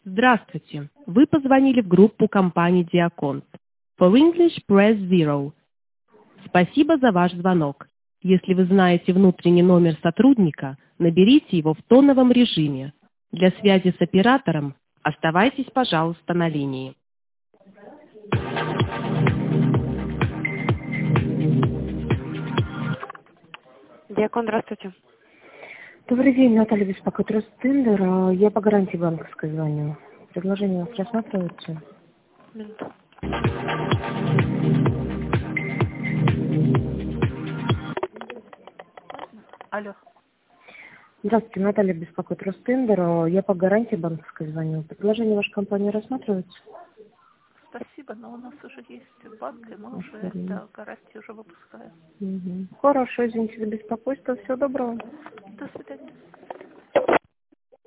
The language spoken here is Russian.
Здравствуйте. Вы позвонили в группу компании Диаконт. For English, press 0. Спасибо за ваш звонок. Если вы знаете внутренний номер сотрудника, наберите его в тоновом режиме. Для связи с оператором оставайтесь, пожалуйста, на линии. Диакон, здравствуйте. Добрый день, Наталья беспокоит Ростендер. Я по гарантии банковской звоню. Предложение у вас рассматривается? Минуту. Алло. Здравствуйте, Наталья беспокоит Ростендер. Я по гарантии банковской звоню. Предложение вашей компании рассматривается? Спасибо, но у нас уже есть банк, и мы уже до гарантии уже выпускаем. Хорошо, извините за беспокойство. Всего доброго. До свидания.